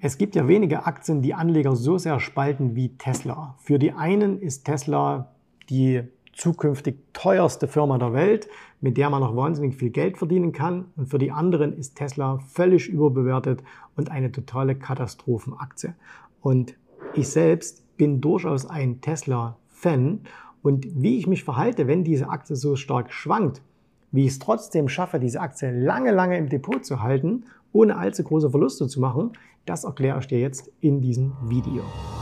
Es gibt ja wenige Aktien, die Anleger so sehr spalten wie Tesla. Für die einen ist Tesla die zukünftig teuerste Firma der Welt, mit der man noch wahnsinnig viel Geld verdienen kann. Und für die anderen ist Tesla völlig überbewertet und eine totale Katastrophenaktie. Und ich selbst bin durchaus ein Tesla-Fan. Und wie ich mich verhalte, wenn diese Aktie so stark schwankt, wie ich es trotzdem schaffe, diese Aktie lange, lange im Depot zu halten, ohne allzu große Verluste zu machen, das erkläre ich dir jetzt in diesem Video.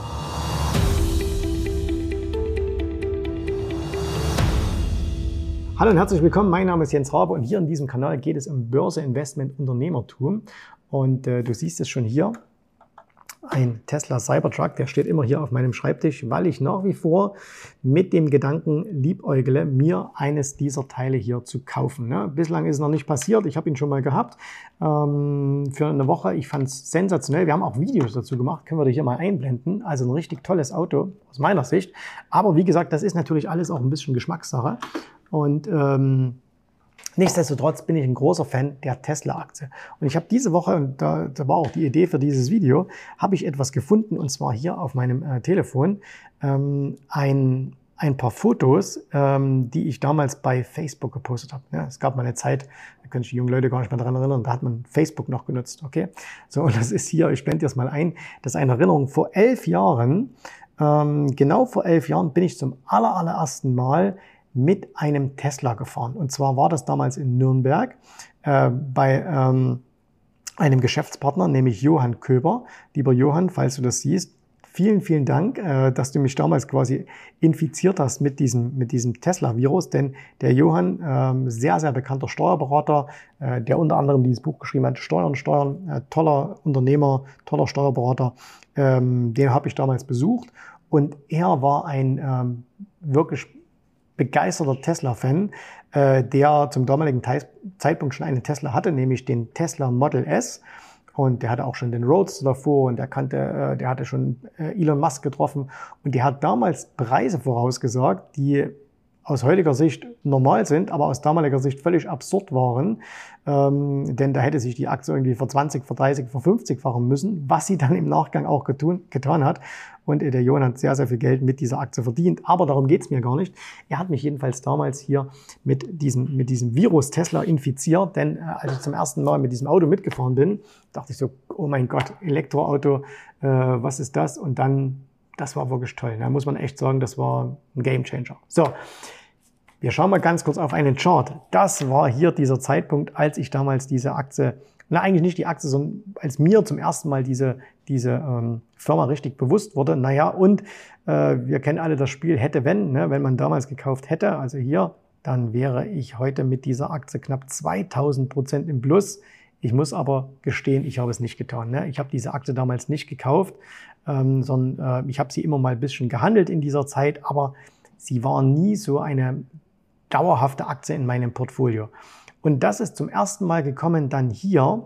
Hallo und herzlich willkommen, mein Name ist Jens Rabe und hier in diesem Kanal geht es um Börse, Investment, Unternehmertum. Und du siehst es schon hier, ein Tesla Cybertruck, der steht immer hier auf meinem Schreibtisch, weil ich nach wie vor mit dem Gedanken liebäugle, mir eines dieser Teile hier zu kaufen. Ne? Bislang ist es noch nicht passiert, ich habe ihn schon mal gehabt für eine Woche. Ich fand es sensationell, wir haben auch Videos dazu gemacht, können wir hier mal einblenden. Also ein richtig tolles Auto aus meiner Sicht. Aber wie gesagt, das ist natürlich alles auch ein bisschen Geschmackssache. Und nichtsdestotrotz bin ich ein großer Fan der Tesla-Aktie. Und ich habe diese Woche, und da war auch die Idee für dieses Video, habe ich etwas gefunden, und zwar hier auf meinem Telefon, ein paar Fotos, die ich damals bei Facebook gepostet habe. Ja, es gab mal eine Zeit, da können sich die jungen Leute gar nicht mehr daran erinnern, da hat man Facebook noch genutzt. Okay? So, und das ist hier, ich blende das mal ein, das ist eine Erinnerung. Vor 11 Jahren, genau vor 11 Jahren, bin ich zum allerersten Mal mit einem Tesla gefahren. Und zwar war das damals in Nürnberg bei einem Geschäftspartner, nämlich Johann Köber. Lieber Johann, falls du das siehst, vielen, vielen Dank, dass du mich damals quasi infiziert hast mit diesem Tesla-Virus. Denn der Johann, sehr, sehr bekannter Steuerberater, der unter anderem dieses Buch geschrieben hat, Steuern, toller Unternehmer, toller Steuerberater, den habe ich damals besucht. Und er war ein wirklich begeisterter Tesla-Fan, der zum damaligen Zeitpunkt schon einen Tesla hatte, nämlich den Tesla Model S. Und der hatte auch schon den Roadster davor und der hatte schon Elon Musk getroffen. Und der hat damals Preise vorausgesagt, die aus heutiger Sicht normal sind, aber aus damaliger Sicht völlig absurd waren. Denn da hätte sich die Aktie irgendwie für 20, für 30, für 50-fachen müssen, was sie dann im Nachgang auch getan hat. Und der Johann hat sehr, sehr viel Geld mit dieser Aktie verdient. Aber darum geht's mir gar nicht. Er hat mich jedenfalls damals hier mit diesem Virus Tesla infiziert. Denn als ich zum ersten Mal mit diesem Auto mitgefahren bin, dachte ich so, oh mein Gott, Elektroauto, was ist das? Und dann, das war wirklich toll. Da muss man echt sagen, das war ein Gamechanger. So, wir schauen mal ganz kurz auf einen Chart. Das war hier dieser Zeitpunkt, als ich damals diese Aktie, eigentlich nicht die Aktie, sondern als mir zum ersten Mal diese Firma richtig bewusst wurde. Naja, und wir kennen alle das Spiel hätte wenn, ne? Wenn man damals gekauft hätte, also hier, dann wäre ich heute mit dieser Aktie knapp 2000% im Plus. Ich muss aber gestehen, ich habe es nicht getan. Ne? Ich habe diese Aktie damals nicht gekauft, sondern ich habe sie immer mal ein bisschen gehandelt in dieser Zeit, aber sie war nie so eine dauerhafte Aktie in meinem Portfolio. Und das ist zum ersten Mal gekommen dann hier,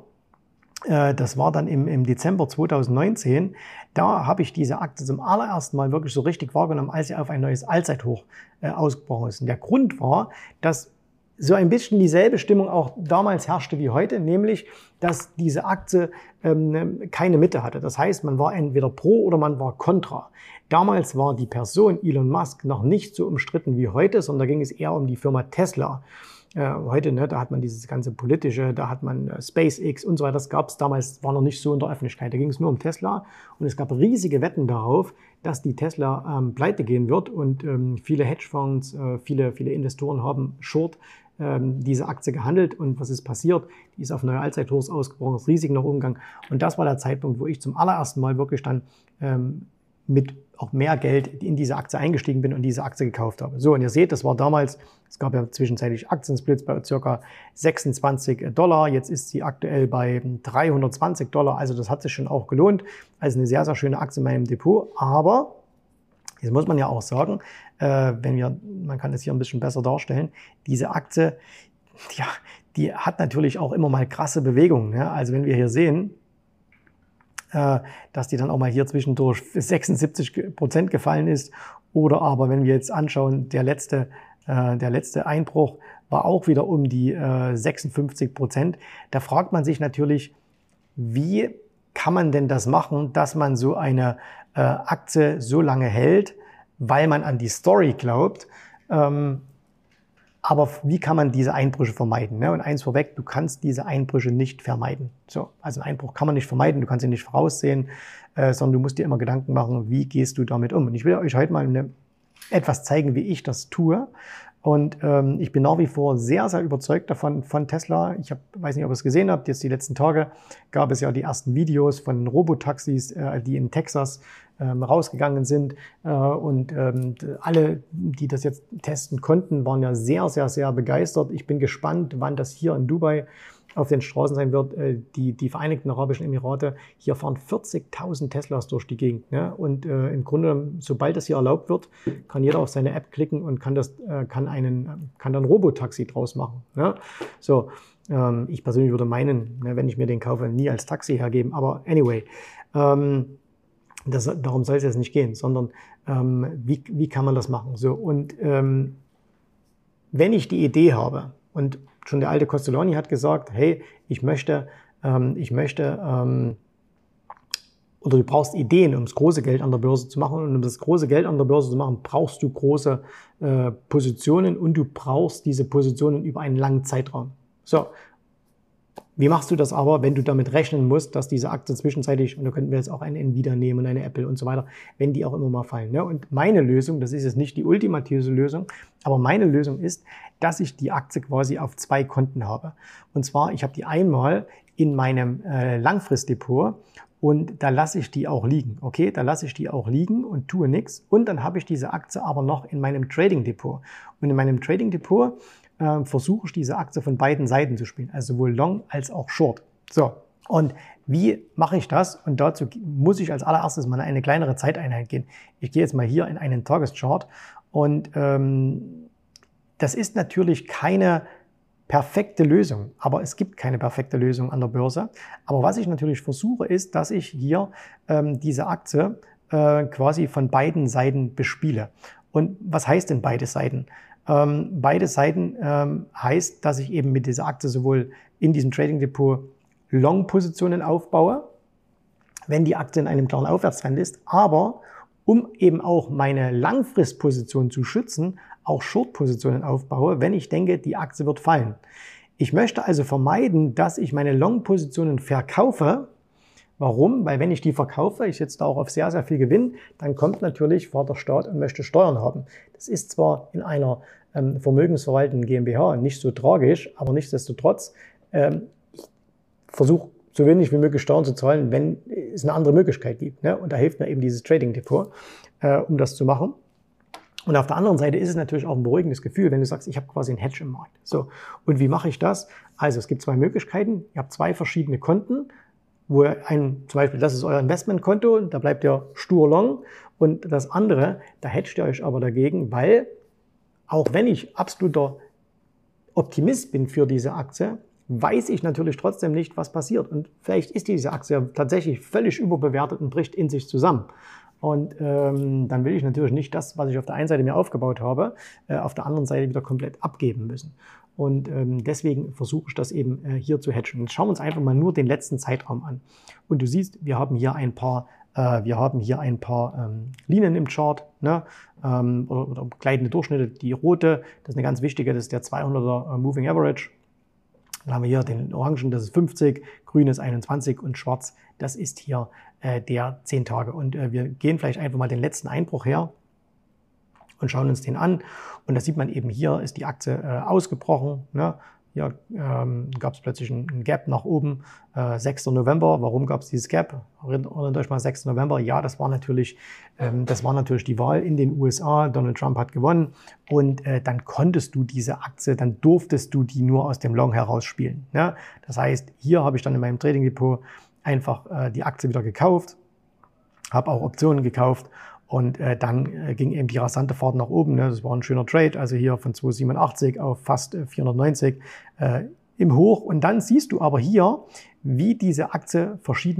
das war dann im Dezember 2019, da habe ich diese Aktie zum allerersten Mal wirklich so richtig wahrgenommen, als sie auf ein neues Allzeithoch ausgebrochen ist. Und der Grund war, dass so ein bisschen dieselbe Stimmung auch damals herrschte wie heute, nämlich, dass diese Aktie keine Mitte hatte. Das heißt, man war entweder pro oder man war kontra. Damals war die Person Elon Musk noch nicht so umstritten wie heute, sondern da ging es eher um die Firma Tesla. Heute, ne, da hat man dieses ganze politische, da hat man SpaceX und so weiter, das gab es damals, war noch nicht so in der Öffentlichkeit. Da ging es nur um Tesla und es gab riesige Wetten darauf, dass die Tesla pleite gehen wird und viele Hedgefonds, viele Investoren haben short diese Aktie gehandelt. Und was ist passiert? Die ist auf neue Allzeithochs ausgebrochen, ist riesig nach oben gegangen. Und das war der Zeitpunkt, wo ich zum allerersten Mal wirklich dann mit auch mehr Geld in diese Aktie eingestiegen bin und diese Aktie gekauft habe. So, und ihr seht, das war damals, es gab ja zwischenzeitlich Aktiensplits bei ca. $26. Jetzt ist sie aktuell bei $320. Also das hat sich schon auch gelohnt. Also eine sehr, sehr schöne Aktie in meinem Depot. Aber jetzt muss man ja auch sagen, man kann das hier ein bisschen besser darstellen, diese Aktie, ja, die hat natürlich auch immer mal krasse Bewegungen. Ja? Also wenn wir hier sehen, dass die dann auch mal hier zwischendurch 76% gefallen ist. Oder aber, wenn wir jetzt anschauen, der letzte Einbruch war auch wieder um die 56%. Da fragt man sich natürlich, wie kann man denn das machen, dass man so eine Aktie so lange hält, weil man an die Story glaubt? Aber wie kann man diese Einbrüche vermeiden? Ne? Und eins vorweg, du kannst diese Einbrüche nicht vermeiden. So, also einen Einbruch kann man nicht vermeiden, du kannst ihn nicht voraussehen, sondern du musst dir immer Gedanken machen, wie gehst du damit um? Und ich will euch heute mal etwas zeigen, wie ich das tue. Und ich bin nach wie vor sehr, sehr überzeugt davon von Tesla. Ich weiß nicht, ob ihr es gesehen habt, jetzt die letzten Tage gab es ja die ersten Videos von Robotaxis, die in Texas rausgegangen sind. Und alle, die das jetzt testen konnten, waren ja sehr, sehr, sehr begeistert. Ich bin gespannt, wann das hier in Dubai auf den Straßen sein wird. Die Vereinigten Arabischen Emirate, hier fahren 40.000 Teslas durch die Gegend. Ne? Und im Grunde, sobald das hier erlaubt wird, kann jeder auf seine App klicken und kann dann Robotaxi draus machen. Ne? So, ich persönlich würde meinen, ne, wenn ich mir den kaufe, nie als Taxi hergeben. Aber anyway, darum soll es jetzt nicht gehen, sondern wie kann man das machen? So, und wenn ich die Idee habe, und schon der alte Costolani hat gesagt, hey, oder du brauchst Ideen, um das große Geld an der Börse zu machen. Und um das große Geld an der Börse zu machen, brauchst du große Positionen und du brauchst diese Positionen über einen langen Zeitraum. So. Wie machst du das aber, wenn du damit rechnen musst, dass diese Aktien zwischenzeitlich, und da könnten wir jetzt auch eine Nvidia nehmen, eine Apple und so weiter, wenn die auch immer mal fallen. Ne? Und meine Lösung, das ist jetzt nicht die ultimative Lösung, aber meine Lösung ist, dass ich die Aktie quasi auf 2 Konten habe. Und zwar, ich habe die einmal in meinem Langfristdepot und da lasse ich die auch liegen. Okay, da lasse ich die auch liegen und tue nichts. Und dann habe ich diese Aktie aber noch in meinem Trading Depot. Und in meinem Trading Depot versuche ich diese Aktie von beiden Seiten zu spielen, also sowohl Long als auch Short. So, und wie mache ich das? Und dazu muss ich als allererstes mal eine kleinere Zeiteinheit gehen. Ich gehe jetzt mal hier in einen Tageschart und das ist natürlich keine perfekte Lösung, aber es gibt keine perfekte Lösung an der Börse. Aber was ich natürlich versuche, ist, dass ich hier diese Aktie quasi von beiden Seiten bespiele. Und was heißt denn beide Seiten? Beide Seiten heißt, dass ich eben mit dieser Aktie sowohl in diesem Trading Depot Long-Positionen aufbaue, wenn die Aktie in einem klaren Aufwärtstrend ist, aber um eben auch meine Langfristposition zu schützen, auch Short-Positionen aufbaue, wenn ich denke, die Aktie wird fallen. Ich möchte also vermeiden, dass ich meine Long-Positionen verkaufe. Warum? Weil wenn ich die verkaufe, ich setze da auch auf sehr, sehr viel Gewinn, dann kommt natürlich der Staat und möchte Steuern haben. Das ist zwar in einer vermögensverwaltenden GmbH nicht so tragisch, aber nichtsdestotrotz, ich versuche so wenig wie möglich Steuern zu zahlen, wenn es eine andere Möglichkeit gibt. Ne? Und da hilft mir eben dieses Trading Depot, um das zu machen. Und auf der anderen Seite ist es natürlich auch ein beruhigendes Gefühl, wenn du sagst, ich habe quasi einen Hedge im Markt. So, und wie mache ich das? Also es gibt 2 Möglichkeiten. Ihr habt 2 verschiedene Konten, wo zum Beispiel, das ist euer Investmentkonto, da bleibt ihr stur long. Und das andere, da hedgt ihr euch aber dagegen, weil auch wenn ich absoluter Optimist bin für diese Aktie, weiß ich natürlich trotzdem nicht, was passiert. Und vielleicht ist diese Aktie tatsächlich völlig überbewertet und bricht in sich zusammen. Und dann will ich natürlich nicht das, was ich auf der einen Seite mir aufgebaut habe, auf der anderen Seite wieder komplett abgeben müssen. Und deswegen versuche ich das eben hier zu hedgen. Jetzt schauen wir uns einfach mal nur den letzten Zeitraum an. Und du siehst, wir haben hier ein paar Linien im Chart, ne? oder gleitende Durchschnitte. Die rote, das ist eine ganz wichtige, das ist der 200er Moving Average. Dann haben wir hier den Orangen, das ist 50, grün ist 21 und schwarz, das ist hier der 10 Tage. Und wir gehen vielleicht einfach mal den letzten Einbruch her und schauen uns den an. Und da sieht man eben, hier ist die Aktie ausgebrochen. Ne? Hier gab es plötzlich ein Gap nach oben, 6. November. Warum gab es dieses Gap? Erinnert euch mal, 6. November. Ja, das war natürlich die Wahl in den USA. Donald Trump hat gewonnen. Und dann konntest du diese Aktie, dann durftest du die nur aus dem Long heraus spielen. Ne? Das heißt, hier habe ich dann in meinem Trading Depot einfach die Aktie wieder gekauft, habe auch Optionen gekauft. Und dann ging eben die rasante Fahrt nach oben. Ne? Das war ein schöner Trade, also hier von 287 auf fast 490 im Hoch. Und dann siehst du aber hier, wie diese Aktie verschiedene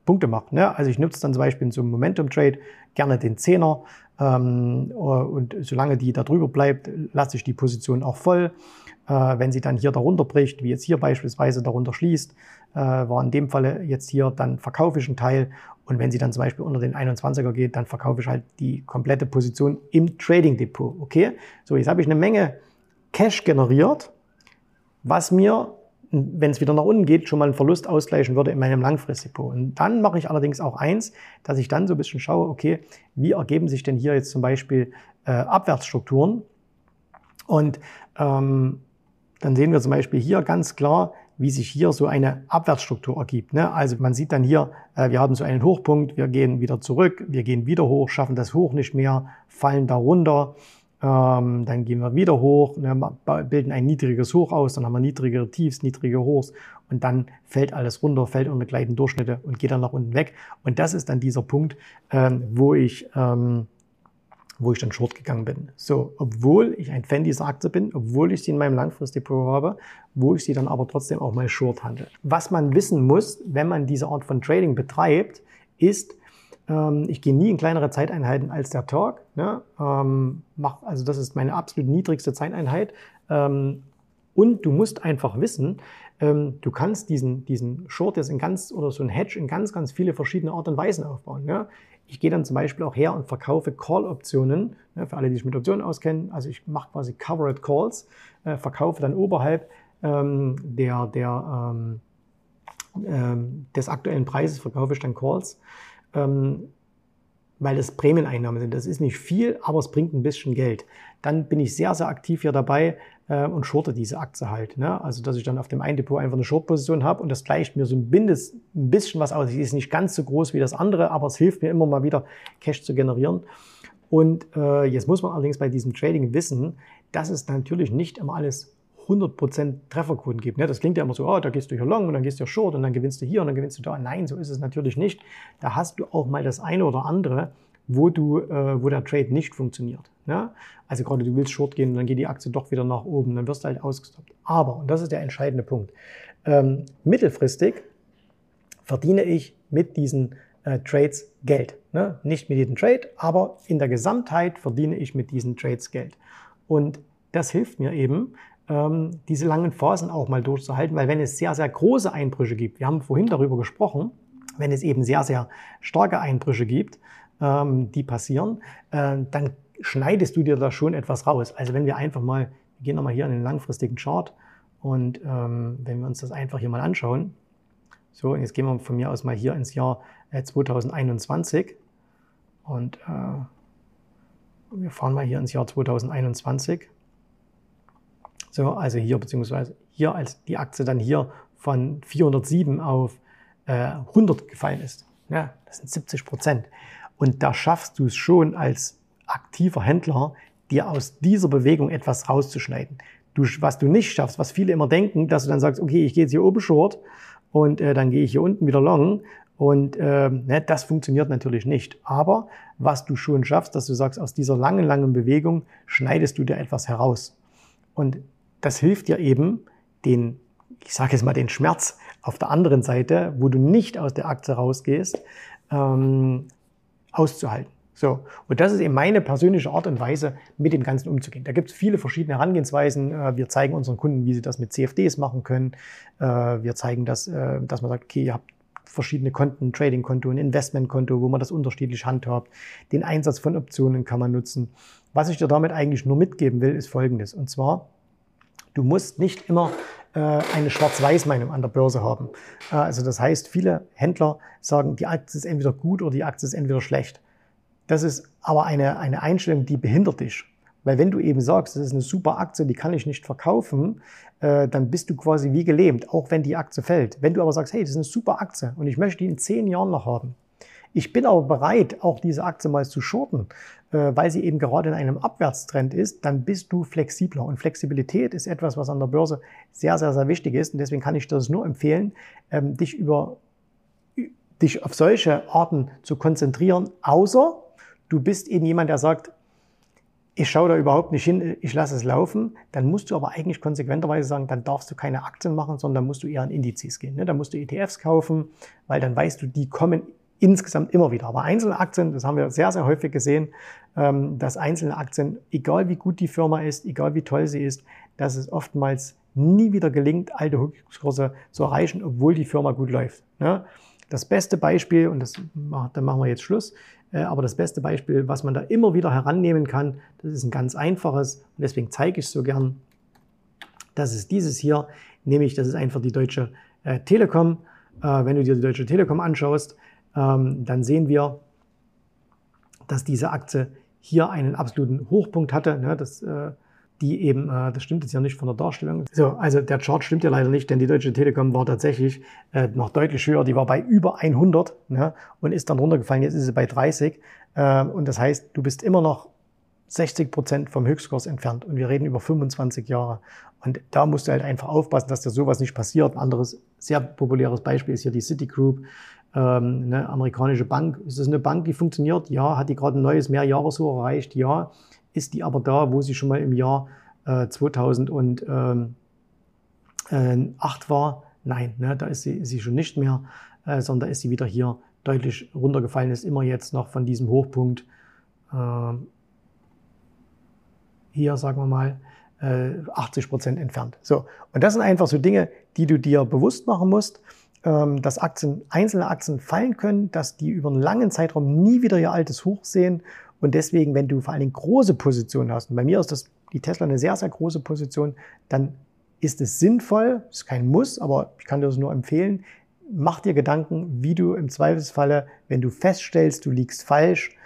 Punkte macht. Ne? Also ich nutze dann zum Beispiel in so einem Momentum-Trade gerne den Zehner und solange die da drüber bleibt, lasse ich die Position auch voll. Wenn sie dann hier darunter bricht, wie jetzt hier beispielsweise darunter schließt, war in dem Falle jetzt hier, dann verkaufe ich einen Teil. Und wenn sie dann zum Beispiel unter den 21er geht, dann verkaufe ich halt die komplette Position im Trading Depot. Okay? So, jetzt habe ich eine Menge Cash generiert, was mir, wenn es wieder nach unten geht, schon mal einen Verlust ausgleichen würde in meinem Langfristdepot. Und dann mache ich allerdings auch eins, dass ich dann so ein bisschen schaue, okay, wie ergeben sich denn hier jetzt zum Beispiel Abwärtsstrukturen? Und dann sehen wir zum Beispiel hier ganz klar, wie sich hier so eine Abwärtsstruktur ergibt. Ne? Also man sieht dann hier, wir haben so einen Hochpunkt, wir gehen wieder zurück, wir gehen wieder hoch, schaffen das Hoch nicht mehr, fallen da runter, dann gehen wir wieder hoch, ne, bilden ein niedriges Hoch aus, dann haben wir niedrigere Tiefs, niedrige Hochs und dann fällt alles runter, fällt unter gleichen Durchschnitte und geht dann nach unten weg. Und das ist dann dieser Punkt, wo ich dann short gegangen bin. So, obwohl ich ein Fan dieser Aktie bin, obwohl ich sie in meinem Langfristdepot habe, wo ich sie dann aber trotzdem auch mal short handle. Was man wissen muss, wenn man diese Art von Trading betreibt, ist, ich gehe nie in kleinere Zeiteinheiten als der Tag. Ne? Also das ist meine absolut niedrigste Zeiteinheit. Und du musst einfach wissen, du kannst diesen Short jetzt oder so ein Hedge in ganz, ganz viele verschiedene Art und Weisen aufbauen. Ne? Ich gehe dann zum Beispiel auch her und verkaufe Call-Optionen, ne, für alle, die sich mit Optionen auskennen. Also ich mache quasi Covered Calls, verkaufe dann oberhalb des aktuellen Preises, verkaufe ich dann Calls, weil das Prämieneinnahmen sind. Das ist nicht viel, aber es bringt ein bisschen Geld. Dann bin ich sehr, sehr aktiv hier dabei und shorte diese Aktie halt. Ne? Also dass ich dann auf dem einen Depot einfach eine Short-Position habe und das gleicht mir so ein bisschen was aus. Die ist nicht ganz so groß wie das andere, aber es hilft mir immer mal wieder, Cash zu generieren. Und jetzt muss man allerdings bei diesem Trading wissen, dass es natürlich nicht immer alles 100% Trefferquoten gibt. Ne? Das klingt ja immer so, da gehst du hier long und dann gehst du hier short und dann gewinnst du hier und dann gewinnst du da. Nein, so ist es natürlich nicht. Da hast du auch mal das eine oder andere, wo der Trade nicht funktioniert. Ne? Also gerade du willst short gehen und dann geht die Aktie doch wieder nach oben, dann wirst du halt ausgestoppt. Aber, und das ist der entscheidende Punkt, mittelfristig verdiene ich mit diesen Trades Geld. Ne? Nicht mit jedem Trade, aber in der Gesamtheit verdiene ich mit diesen Trades Geld. Und das hilft mir eben, diese langen Phasen auch mal durchzuhalten, weil wenn es sehr, sehr große Einbrüche gibt, wir haben vorhin darüber gesprochen, wenn es eben sehr, sehr starke Einbrüche gibt, die passieren, dann schneidest du dir da schon etwas raus. Also wenn wir einfach mal, wir gehen nochmal hier in den langfristigen Chart und wenn wir uns das einfach hier mal anschauen, so, und jetzt gehen wir von mir aus mal hier ins Jahr 2021 und wir fahren mal hier ins Jahr 2021. So, also hier, beziehungsweise hier, als die Aktie dann hier von 407 auf 100 gefallen ist. Ja, das sind 70%. Und da schaffst du es schon als aktiver Händler, dir aus dieser Bewegung etwas rauszuschneiden. Was du nicht schaffst, was viele immer denken, dass du dann sagst, okay, ich gehe jetzt hier oben short und dann gehe ich hier unten wieder long. Und das funktioniert natürlich nicht. Aber was du schon schaffst, dass du sagst, aus dieser langen Bewegung schneidest du dir etwas heraus. Und das hilft dir eben, ich sage jetzt mal, den Schmerz auf der anderen Seite, wo du nicht aus der Aktie rausgehst, auszuhalten. So, und das ist eben meine persönliche Art und Weise, mit dem Ganzen umzugehen. Da gibt es viele verschiedene Herangehensweisen. Wir zeigen unseren Kunden, wie sie das mit CFDs machen können. Wir zeigen, dass man sagt, okay, ihr habt verschiedene Konten, ein Trading-Konto, ein Investment-Konto, wo man das unterschiedlich handhabt. Den Einsatz von Optionen kann man nutzen. Was ich dir damit eigentlich nur mitgeben will, ist Folgendes. Und zwar, du musst nicht immer eine Schwarz-Weiß-Meinung an der Börse haben. Also das heißt, viele Händler sagen, die Aktie ist entweder gut oder die Aktie ist entweder schlecht. Das ist aber eine Einstellung, die behindert dich. Weil wenn du eben sagst, das ist eine super Aktie, die kann ich nicht verkaufen, dann bist du quasi wie gelähmt, auch wenn die Aktie fällt. Wenn du aber sagst, hey, das ist eine super Aktie und ich möchte die in 10 Jahren noch haben. Ich bin aber bereit, auch diese Aktie mal zu shorten, weil sie eben gerade in einem Abwärtstrend ist, dann bist du flexibler. Und Flexibilität ist etwas, was an der Börse sehr, sehr, sehr wichtig ist. Und deswegen kann ich dir das nur empfehlen, dich auf solche Arten zu konzentrieren, außer du bist eben jemand, der sagt, ich schaue da überhaupt nicht hin, ich lasse es laufen, dann musst du aber eigentlich konsequenterweise sagen, dann darfst du keine Aktien machen, sondern dann musst du eher in Indizes gehen. Ne? Dann musst du ETFs kaufen, weil dann weißt du, die kommen insgesamt immer wieder. Aber einzelne Aktien, das haben wir sehr, sehr häufig gesehen, dass einzelne Aktien, egal wie gut die Firma ist, egal wie toll sie ist, dass es oftmals nie wieder gelingt, alte Höchstkurse zu erreichen, obwohl die Firma gut läuft. Ne? Das beste Beispiel, und dann machen wir jetzt Schluss, aber das beste Beispiel, was man da immer wieder herannehmen kann, das ist ein ganz einfaches und deswegen zeige ich es so gern. Das ist dieses hier, nämlich das ist einfach die Deutsche Telekom. Wenn du dir die Deutsche Telekom anschaust, dann sehen wir, dass diese Aktie hier einen absoluten Hochpunkt hatte. Ne, das stimmt jetzt ja nicht von der Darstellung. So, also der Chart stimmt ja leider nicht, denn die Deutsche Telekom war tatsächlich noch deutlich höher. Die war bei über 100, ne, und ist dann runtergefallen. Jetzt ist sie bei 30. Und das heißt, du bist immer noch 60% vom Höchstkurs entfernt. Und wir reden über 25 Jahre. Und da musst du halt einfach aufpassen, dass dir sowas nicht passiert. Ein anderes sehr populäres Beispiel ist hier die Citigroup. Eine amerikanische Bank. Ist das eine Bank, die funktioniert? Ja. Hat die gerade ein neues Mehrjahreshoch erreicht? Ja. Ist die aber da, wo sie schon mal im Jahr 2008 war? Nein, ne, da ist sie schon nicht mehr, sondern da ist sie wieder hier deutlich runtergefallen, ist immer jetzt noch von diesem Hochpunkt hier, sagen wir mal, 80% entfernt. So, und das sind einfach so Dinge, die du dir bewusst machen musst, dass einzelne Aktien fallen können, dass die über einen langen Zeitraum nie wieder ihr altes Hoch sehen. Und deswegen, wenn du vor allen Dingen große Positionen hast, und bei mir ist die Tesla eine sehr, sehr große Position, dann ist es sinnvoll, ist kein Muss, aber ich kann dir das nur empfehlen, mach dir Gedanken, wie du im Zweifelsfalle, wenn du feststellst, du liegst falsch,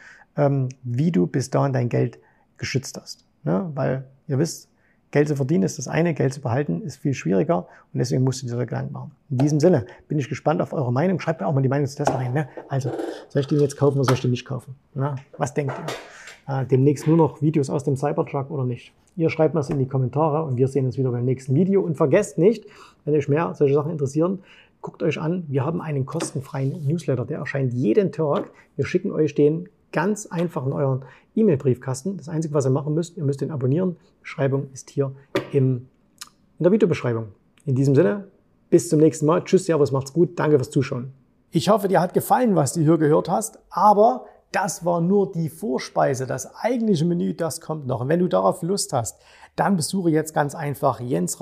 wie du bis dahin dein Geld geschützt hast. Ne? Weil ihr wisst, Geld zu verdienen ist das eine, Geld zu behalten ist viel schwieriger und deswegen musst du dir da Gedanken machen. In diesem Sinne bin ich gespannt auf eure Meinung. Schreibt mir auch mal die Meinung zu Tesla rein. Ne? Also, soll ich den jetzt kaufen oder soll ich den nicht kaufen? Na, was denkt ihr? Demnächst nur noch Videos aus dem Cybertruck oder nicht? Ihr schreibt mir das in die Kommentare und wir sehen uns wieder beim nächsten Video. Und vergesst nicht, wenn euch mehr solche Sachen interessieren, guckt euch an, wir haben einen kostenfreien Newsletter, der erscheint jeden Tag. Wir schicken euch den ganz einfach in euren E-Mail-Briefkasten. Das Einzige, was ihr machen müsst, ihr müsst den abonnieren. Beschreibung ist hier in der Videobeschreibung. In diesem Sinne, bis zum nächsten Mal. Tschüss, servus, macht's gut. Danke fürs Zuschauen. Ich hoffe, dir hat gefallen, was du hier gehört hast, aber das war nur die Vorspeise. Das eigentliche Menü, das kommt noch. Und wenn du darauf Lust hast, dann besuche jetzt ganz einfach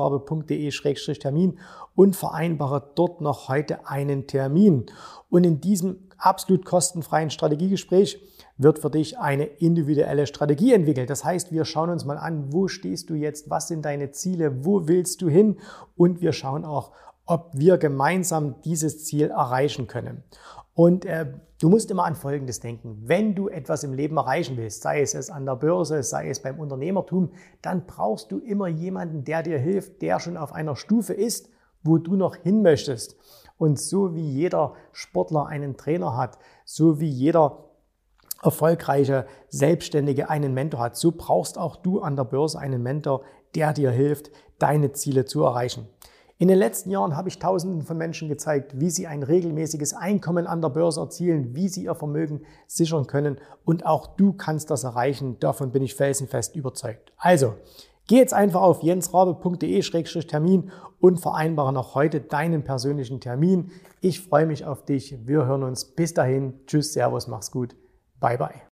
jensrabe.de/termin und vereinbare dort noch heute einen Termin. Und in diesem absolut kostenfreien Strategiegespräch wird für dich eine individuelle Strategie entwickelt. Das heißt, wir schauen uns mal an, wo stehst du jetzt, was sind deine Ziele, wo willst du hin und wir schauen auch, ob wir gemeinsam dieses Ziel erreichen können. Und du musst immer an Folgendes denken. Wenn du etwas im Leben erreichen willst, sei es an der Börse, sei es beim Unternehmertum, dann brauchst du immer jemanden, der dir hilft, der schon auf einer Stufe ist, wo du noch hin möchtest. Und so wie jeder Sportler einen Trainer hat, so wie jeder erfolgreiche Selbstständige einen Mentor hat, so brauchst auch du an der Börse einen Mentor, der dir hilft, deine Ziele zu erreichen. In den letzten Jahren habe ich Tausenden von Menschen gezeigt, wie sie ein regelmäßiges Einkommen an der Börse erzielen, wie sie ihr Vermögen sichern können und auch du kannst das erreichen. Davon bin ich felsenfest überzeugt. Also, geh jetzt einfach auf jensrabe.de/termin und vereinbare noch heute deinen persönlichen Termin. Ich freue mich auf dich. Wir hören uns. Bis dahin. Tschüss, Servus, mach's gut. Bye, bye.